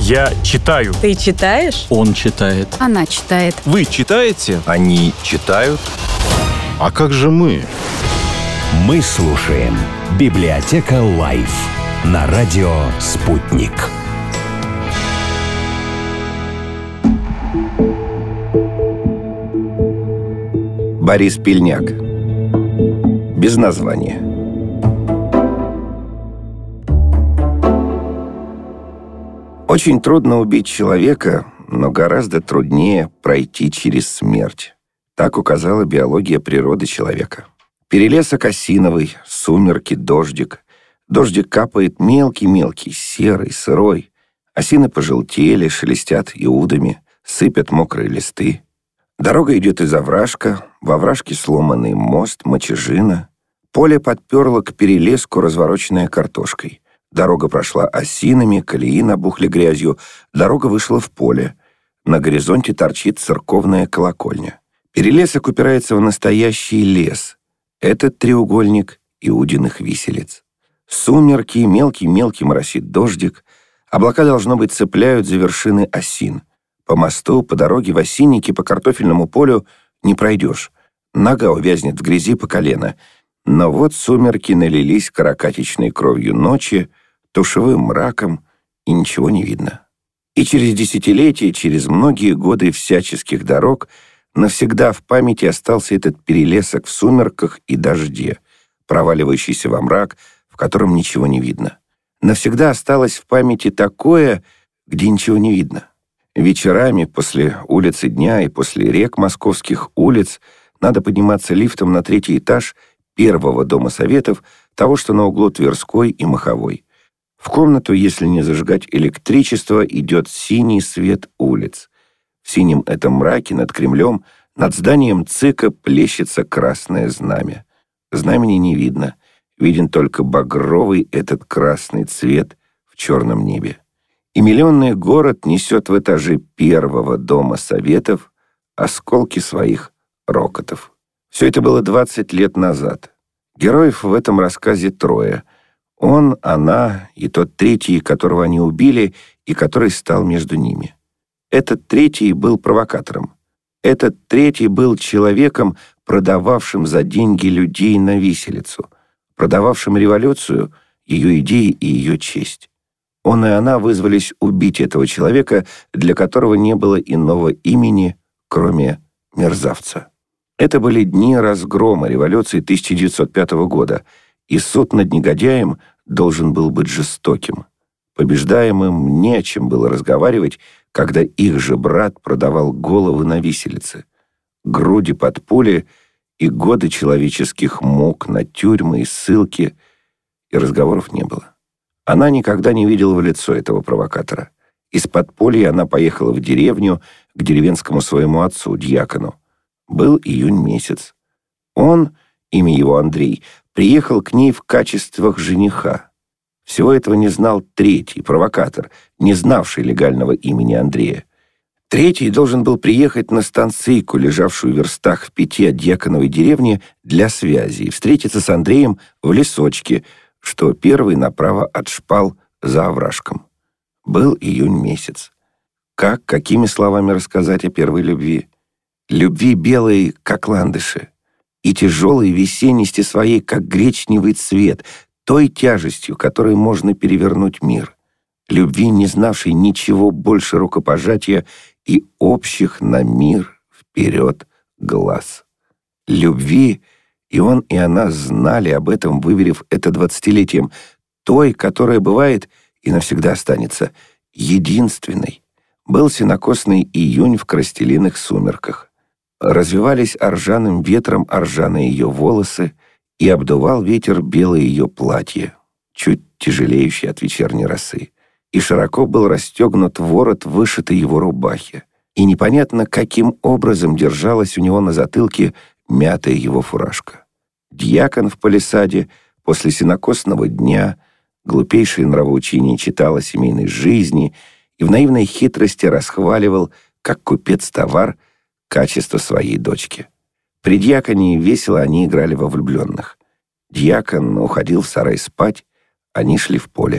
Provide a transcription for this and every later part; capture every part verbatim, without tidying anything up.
Я читаю. Ты читаешь? Он читает. Она читает. Вы читаете? Они читают. А как же мы? Мы слушаем «Библиотека Лайф» на радио «Спутник». Борис Пельняк. Без названия. Очень трудно убить человека, но гораздо труднее пройти через смерть. Так указала биология природы человека. Перелесок осиновый, сумерки, дождик. Дождик капает мелкий-мелкий, серый, сырой. Осины пожелтели, шелестят иудами, сыпят мокрые листы. Дорога идет из овражка, в овражке сломанный мост, мочежина. Поле подперло к перелеску, развороченное картошкой. Дорога прошла осинами, колеи набухли грязью. Дорога вышла в поле. На горизонте торчит церковная колокольня. Перелесок упирается в настоящий лес. Этот треугольник Иудиных виселиц. Сумерки, мелкий-мелкий моросит дождик. Облака, должно быть, цепляют за вершины осин. По мосту, по дороге, в осиннике, по картофельному полю не пройдешь. Нога увязнет в грязи по колено. Но вот сумерки налились каракатичной кровью ночи, тушевым мраком, и ничего не видно. И через десятилетия, через многие годы всяческих дорог навсегда в памяти остался этот перелесок в сумерках и дожде, проваливающийся во мрак, в котором ничего не видно. Навсегда осталось в памяти такое, где ничего не видно. Вечерами после улицы дня и после рек московских улиц надо подниматься лифтом на третий этаж первого дома советов, того, что на углу Тверской и Маховой. В комнату, если не зажигать электричество, идет синий свет улиц. В синем этом мраке над Кремлем, над зданием ЦИКа плещется красное знамя. Знамени не видно. Виден только багровый этот красный цвет в черном небе. И миллионный город несет в этаже первого дома советов осколки своих рокотов. Все это было двадцать лет назад. Героев в этом рассказе трое. Он, она и тот третий, которого они убили и который стал между ними. Этот третий был провокатором. Этот третий был человеком, продававшим за деньги людей на виселицу, продававшим революцию, ее идеи и ее честь. Он и она вызвались убить этого человека, для которого не было иного имени, кроме мерзавца. Это были дни разгрома революции тысяча девятьсот пятого года, и суд над негодяем должен был быть жестоким. Побеждаемым не о чем было разговаривать, когда их же брат продавал головы на виселице. Груди под пули и годы человеческих мук на тюрьмы и ссылки, и разговоров не было. Она никогда не видела в лицо этого провокатора. Из подполья она поехала в деревню к деревенскому своему отцу, дьякону. Был июнь месяц. Он, имя его Андрей, приехал к ней в качествах жениха. Всего этого не знал третий, провокатор, не знавший легального имени Андрея. Третий должен был приехать на станцийку, лежавшую в верстах в пяти от дьяконовой деревни, для связи, и встретиться с Андреем в лесочке, что первый направо от шпал за овражком. Был июнь месяц. Как, какими словами рассказать о первой любви? Любви белой, как ландыши, и тяжелой весенности своей, как гречневый цвет, той тяжестью, которой можно перевернуть мир. Любви, не знавшей ничего больше рукопожатия и общих на мир вперед глаз. Любви, и он, и она знали об этом, выверив это двадцатилетием, той, которая бывает и навсегда останется единственной. Был сенокосный июнь в крастелиных сумерках. Развивались оржаным ветром оржаные ее волосы, и обдувал ветер белое ее платье, чуть тяжелеющее от вечерней росы. И широко был расстегнут ворот вышитой его рубахи. И непонятно, каким образом держалась у него на затылке мятая его фуражка. Дьякон в палисаде после сенокосного дня глупейшее нравоучение читал о семейной жизни и в наивной хитрости расхваливал, как купец товар, качество своей дочки. При дьяконе весело они играли во влюбленных. Дьякон уходил в сарай спать, они шли в поле.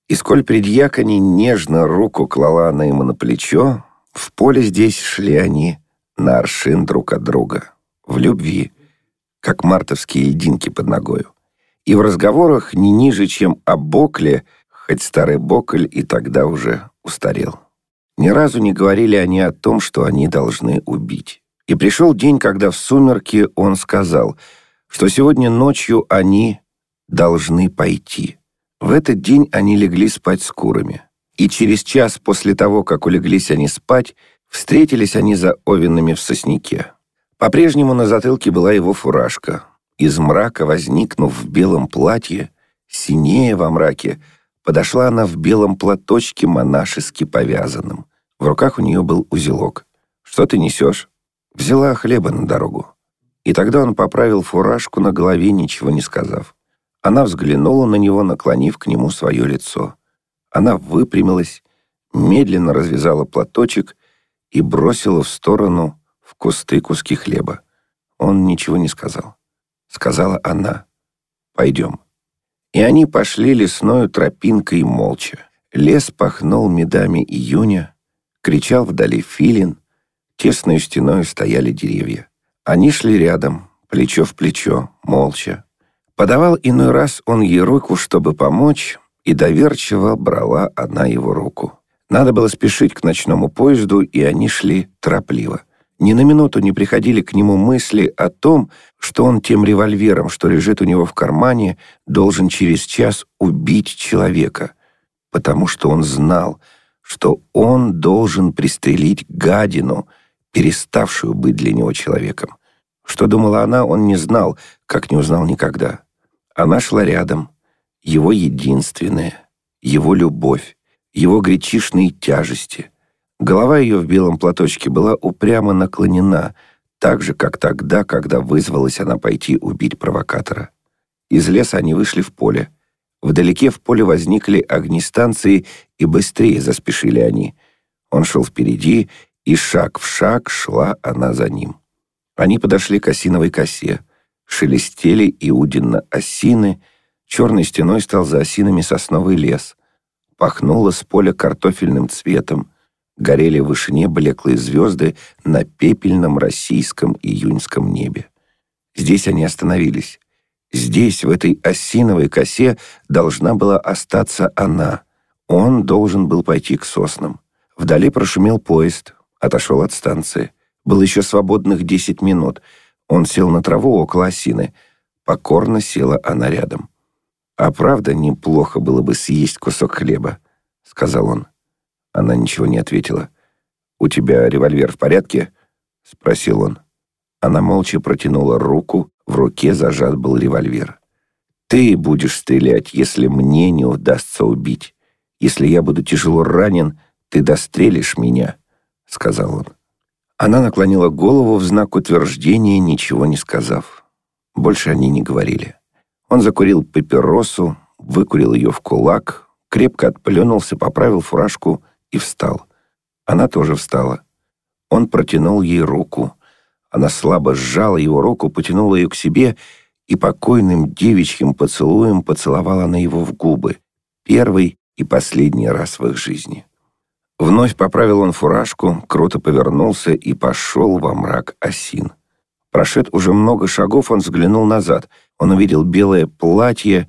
И сколь при дьяконе нежно руку клала она ему на плечо, в поле здесь шли они на аршин друг от друга, в любви, как мартовские льдинки под ногою. И в разговорах не ниже, чем о Бокле, хоть старый Бокль и тогда уже устарел. Ни разу не говорили они о том, что они должны убить. И пришел день, когда в сумерки он сказал, что сегодня ночью они должны пойти. В этот день они легли спать с курами. И через час после того, как улеглись они спать, встретились они за овинами в сосняке. По-прежнему на затылке была его фуражка. Из мрака, возникнув в белом платье, синее во мраке, подошла она в белом платочке монашески повязанном. В руках у нее был узелок. «Что ты несешь?» «Взяла хлеба на дорогу». И тогда он поправил фуражку на голове, ничего не сказав. Она взглянула на него, наклонив к нему свое лицо. Она выпрямилась, медленно развязала платочек и бросила в сторону в кусты куски хлеба. Он ничего не сказал. Сказала она: «Пойдем». И они пошли лесною тропинкой молча. Лес пахнул медами июня, кричал вдали филин, тесною стеною стояли деревья. Они шли рядом, плечо в плечо, молча. Подавал иной раз он ей руку, чтобы помочь, и доверчиво брала она его руку. Надо было спешить к ночному поезду, и они шли торопливо. Ни на минуту не приходили к нему мысли о том, что он тем револьвером, что лежит у него в кармане, должен через час убить человека, потому что он знал, что он должен пристрелить гадину, переставшую быть для него человеком. Что думала она, он не знал, как не узнал никогда. Она шла рядом, его единственная, его любовь, его гречишные тяжести. Голова ее в белом платочке была упрямо наклонена, так же, как тогда, когда вызвалась она пойти убить провокатора. Из леса они вышли в поле. Вдалеке в поле возникли огни станции, и быстрее заспешили они. Он шел впереди, и шаг в шаг шла она за ним. Они подошли к осиновой косе. Шелестели иудинно осины, черной стеной стал за осинами сосновый лес. Пахнуло с поля картофельным цветом, горели в вышине блеклые звезды на пепельном российском июньском небе. Здесь они остановились. Здесь, в этой осиновой косе, должна была остаться она. Он должен был пойти к соснам. Вдали прошумел поезд, отошел от станции. Было еще свободных десять минут. Он сел на траву около осины. Покорно села она рядом. «А правда, неплохо было бы съесть кусок хлеба», — сказал он. Она ничего не ответила. «У тебя револьвер в порядке?» — спросил он. Она молча протянула руку, в руке зажат был револьвер. «Ты будешь стрелять, если мне не удастся убить. Если я буду тяжело ранен, ты дострелишь меня», — сказал он. Она наклонила голову в знак утверждения, ничего не сказав. Больше они не говорили. Он закурил папиросу, выкурил ее в кулак, крепко отплюнулся, поправил фуражку и встал. Она тоже встала. Он протянул ей руку. Она слабо сжала его руку, потянула ее к себе и покойным девичьим поцелуем поцеловала на его в губы. Первый и последний раз в их жизни. Вновь поправил он фуражку, круто повернулся и пошел во мрак осин. Прошед уже много шагов, он взглянул назад. Он увидел белое платье,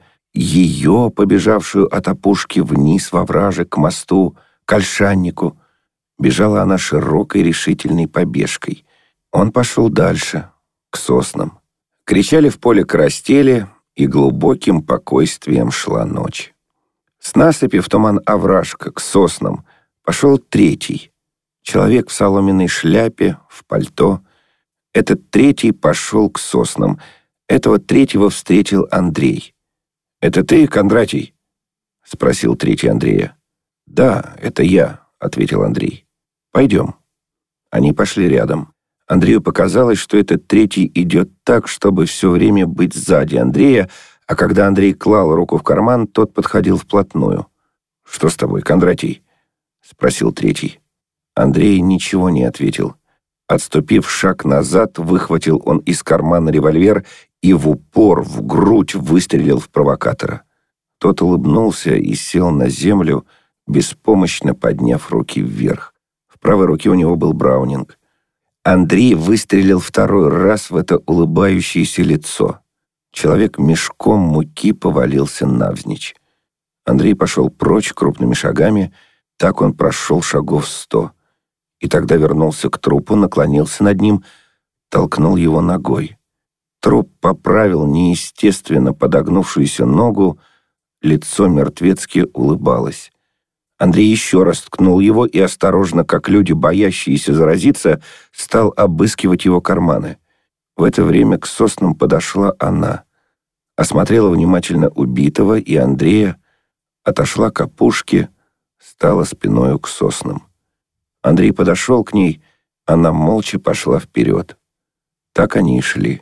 ее, побежавшую от опушки вниз во вражек к мосту, к ольшаннику. Бежала она широкой решительной побежкой. Он пошел дальше, к соснам. Кричали в поле карастели, и глубоким покойствием шла ночь. С насыпи в туман овражка, к соснам, пошел третий. Человек в соломенной шляпе, в пальто. Этот третий пошел к соснам. Этого третьего встретил Андрей. «Это ты, Кондратий?» — спросил третий Андрея. «Да, это я», — ответил Андрей. «Пойдем». Они пошли рядом. Андрею показалось, что этот третий идет так, чтобы все время быть сзади Андрея, а когда Андрей клал руку в карман, тот подходил вплотную. «Что с тобой, Кондратий?» — спросил третий. Андрей ничего не ответил. Отступив шаг назад, выхватил он из кармана револьвер и в упор, в грудь выстрелил в провокатора. Тот улыбнулся и сел на землю, беспомощно подняв руки вверх. В правой руке у него был браунинг. Андрей выстрелил второй раз в это улыбающееся лицо. Человек мешком муки повалился навзничь. Андрей пошел прочь крупными шагами, так он прошел шагов сто. И тогда вернулся к трупу, наклонился над ним, толкнул его ногой. Труп поправил неестественно подогнувшуюся ногу, лицо мертвецки улыбалось. Андрей еще раз ткнул его и осторожно, как люди, боящиеся заразиться, стал обыскивать его карманы. В это время к соснам подошла она, осмотрела внимательно убитого и Андрея, отошла к опушке, стала спиною к соснам. Андрей подошел к ней, она молча пошла вперед. Так они и шли.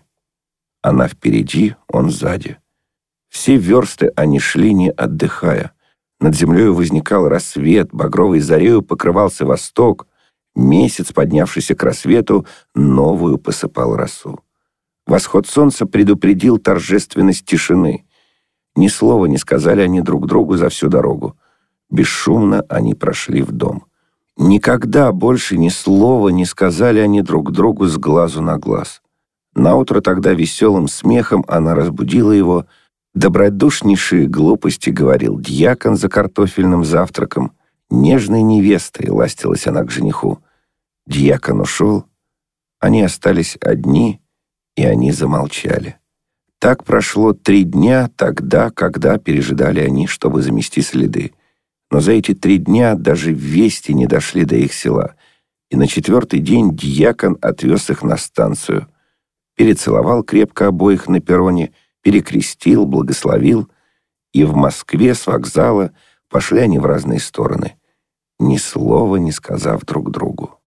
Она впереди, он сзади. Все версты они шли, не отдыхая. Над землей возникал рассвет, багровой зарею покрывался восток. Месяц, поднявшийся к рассвету, новую посыпал росу. Восход солнца предупредил торжественность тишины. Ни слова не сказали они друг другу за всю дорогу. Бесшумно они прошли в дом. Никогда больше ни слова не сказали они друг другу с глазу на глаз. Наутро тогда веселым смехом она разбудила его. Добродушнейшие глупости говорил дьякон за картофельным завтраком. Нежной невестой ластилась она к жениху. Дьякон ушел, они остались одни, и они замолчали. Так прошло три дня тогда, когда пережидали они, чтобы замести следы. Но за эти три дня даже вести не дошли до их села, и на четвертый день дьякон отвез их на станцию, перецеловал крепко обоих на перроне, перекрестил, благословил, и в Москве с вокзала пошли они в разные стороны, ни слова не сказав друг другу.